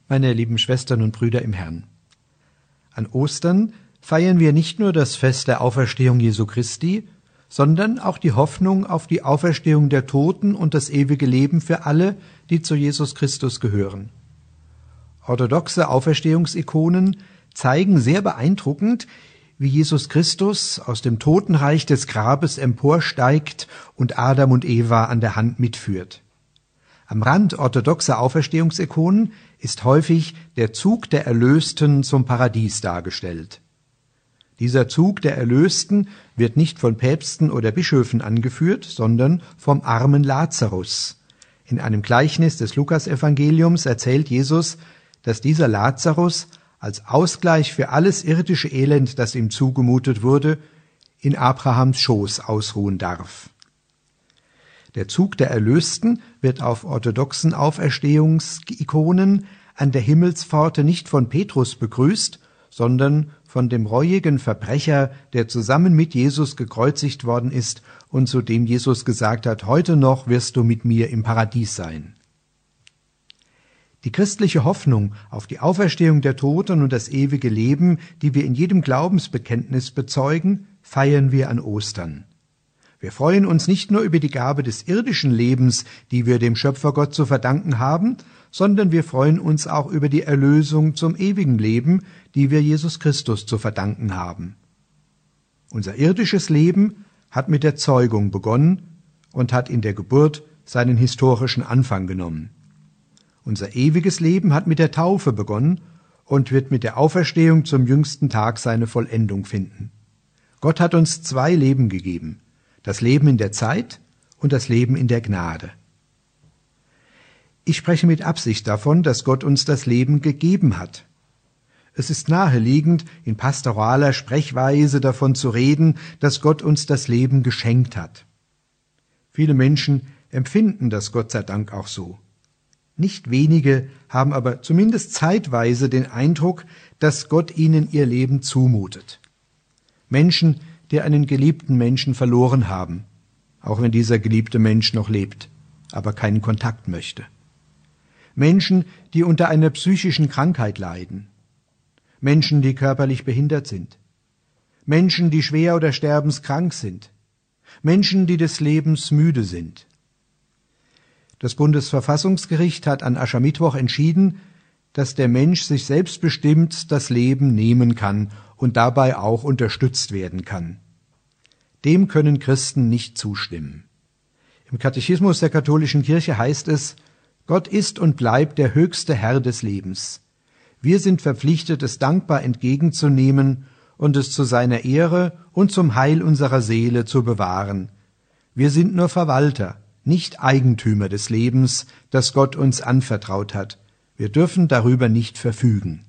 meine lieben Schwestern und Brüder im Herrn. An Ostern feiern wir nicht nur das Fest der Auferstehung Jesu Christi, sondern auch die Hoffnung auf die Auferstehung der Toten und das ewige Leben für alle, die zu Jesus Christus gehören. Orthodoxe Auferstehungsikonen zeigen sehr beeindruckend, wie Jesus Christus aus dem Totenreich des Grabes emporsteigt und Adam und Eva an der Hand mitführt. Am Rand orthodoxer Auferstehungsikonen ist häufig der Zug der Erlösten zum Paradies dargestellt. Dieser Zug der Erlösten wird nicht von Päpsten oder Bischöfen angeführt, sondern vom armen Lazarus. In einem Gleichnis des Lukasevangeliums erzählt Jesus, dass dieser Lazarus als Ausgleich für alles irdische Elend, das ihm zugemutet wurde, in Abrahams Schoß ausruhen darf. Der Zug der Erlösten wird auf orthodoxen Auferstehungsikonen an der Himmelspforte nicht von Petrus begrüßt, sondern von dem reuigen Verbrecher, der zusammen mit Jesus gekreuzigt worden ist und zu dem Jesus gesagt hat, heute noch wirst du mit mir im Paradies sein. Die christliche Hoffnung auf die Auferstehung der Toten und das ewige Leben, die wir in jedem Glaubensbekenntnis bezeugen, feiern wir an Ostern. Wir freuen uns nicht nur über die Gabe des irdischen Lebens, die wir dem Schöpfergott zu verdanken haben, sondern wir freuen uns auch über die Erlösung zum ewigen Leben, die wir Jesus Christus zu verdanken haben. Unser irdisches Leben hat mit der Zeugung begonnen und hat in der Geburt seinen historischen Anfang genommen. Unser ewiges Leben hat mit der Taufe begonnen und wird mit der Auferstehung zum jüngsten Tag seine Vollendung finden. Gott hat uns 2 Leben gegeben: das Leben in der Zeit und das Leben in der Gnade. Ich spreche mit Absicht davon, dass Gott uns das Leben gegeben hat. Es ist naheliegend, in pastoraler Sprechweise davon zu reden, dass Gott uns das Leben geschenkt hat. Viele Menschen empfinden das Gott sei Dank auch so. Nicht wenige haben aber zumindest zeitweise den Eindruck, dass Gott ihnen ihr Leben zumutet. Menschen, die einen geliebten Menschen verloren haben, auch wenn dieser geliebte Mensch noch lebt, aber keinen Kontakt möchte. Menschen, die unter einer psychischen Krankheit leiden. Menschen, die körperlich behindert sind. Menschen, die schwer oder sterbenskrank sind. Menschen, die des Lebens müde sind. Das Bundesverfassungsgericht hat an Aschermittwoch entschieden, dass der Mensch sich selbstbestimmt das Leben nehmen kann und dabei auch unterstützt werden kann. Dem können Christen nicht zustimmen. Im Katechismus der katholischen Kirche heißt es: Gott ist und bleibt der höchste Herr des Lebens. Wir sind verpflichtet, es dankbar entgegenzunehmen und es zu seiner Ehre und zum Heil unserer Seele zu bewahren. Wir sind nur Verwalter, nicht Eigentümer des Lebens, das Gott uns anvertraut hat. Wir dürfen darüber nicht verfügen.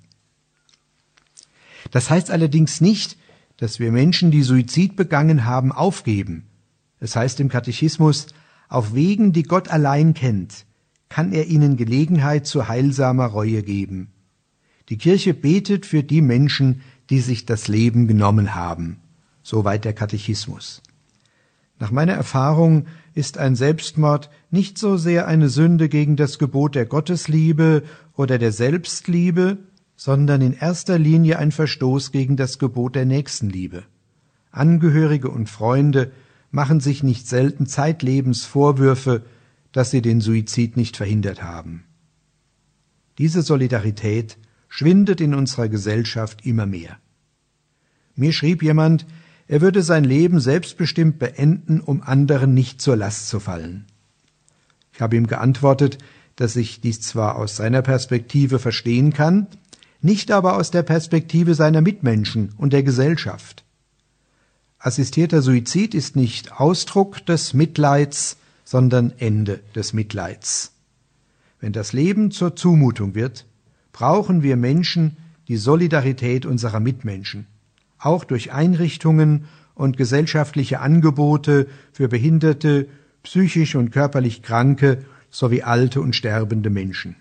Das heißt allerdings nicht, dass wir Menschen, die Suizid begangen haben, aufgeben. Es heißt im Katechismus: Auf Wegen, die Gott allein kennt, kann er ihnen Gelegenheit zu heilsamer Reue geben. Die Kirche betet für die Menschen, die sich das Leben genommen haben. Soweit der Katechismus. Nach meiner Erfahrung ist ein Selbstmord nicht so sehr eine Sünde gegen das Gebot der Gottesliebe oder der Selbstliebe, sondern in erster Linie ein Verstoß gegen das Gebot der Nächstenliebe. Angehörige und Freunde machen sich nicht selten zeitlebens Vorwürfe, dass sie den Suizid nicht verhindert haben. Diese Solidarität schwindet in unserer Gesellschaft immer mehr. Mir schrieb jemand, er würde sein Leben selbstbestimmt beenden, um anderen nicht zur Last zu fallen. Ich habe ihm geantwortet, dass ich dies zwar aus seiner Perspektive verstehen kann, nicht aber aus der Perspektive seiner Mitmenschen und der Gesellschaft. Assistierter Suizid ist nicht Ausdruck des Mitleids, sondern Ende des Mitleids. Wenn das Leben zur Zumutung wird, brauchen wir Menschen die Solidarität unserer Mitmenschen, auch durch Einrichtungen und gesellschaftliche Angebote für behinderte, psychisch und körperlich Kranke sowie alte und sterbende Menschen.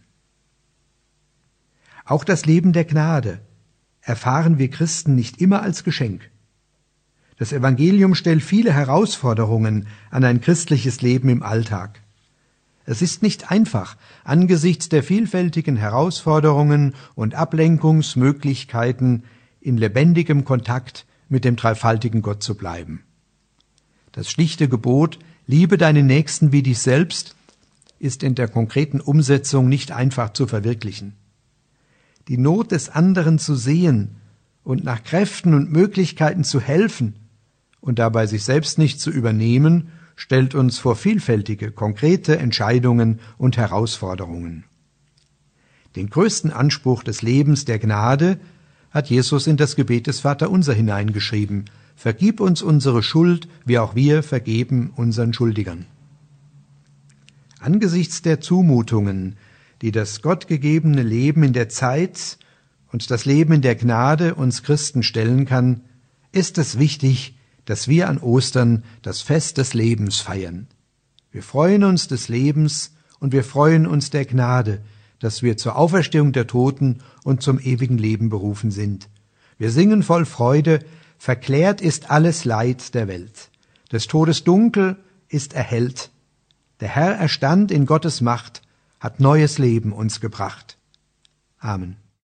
Auch das Leben der Gnade erfahren wir Christen nicht immer als Geschenk. Das Evangelium stellt viele Herausforderungen an ein christliches Leben im Alltag. Es ist nicht einfach, angesichts der vielfältigen Herausforderungen und Ablenkungsmöglichkeiten in lebendigem Kontakt mit dem dreifaltigen Gott zu bleiben. Das schlichte Gebot, liebe deinen Nächsten wie dich selbst, ist in der konkreten Umsetzung nicht einfach zu verwirklichen. Die Not des anderen zu sehen und nach Kräften und Möglichkeiten zu helfen und dabei sich selbst nicht zu übernehmen, stellt uns vor vielfältige, konkrete Entscheidungen und Herausforderungen. Den größten Anspruch des Lebens der Gnade hat Jesus in das Gebet des Vaterunser hineingeschrieben: Vergib uns unsere Schuld, wie auch wir vergeben unseren Schuldigern. Angesichts der Zumutungen, die das gottgegebene Leben in der Zeit und das Leben in der Gnade uns Christen stellen kann, ist es wichtig, dass wir an Ostern das Fest des Lebens feiern. Wir freuen uns des Lebens und wir freuen uns der Gnade, dass wir zur Auferstehung der Toten und zum ewigen Leben berufen sind. Wir singen voll Freude: Verklärt ist alles Leid der Welt. Des Todes Dunkel ist erhellt. Der Herr erstand in Gottes Macht, hat neues Leben uns gebracht. Amen.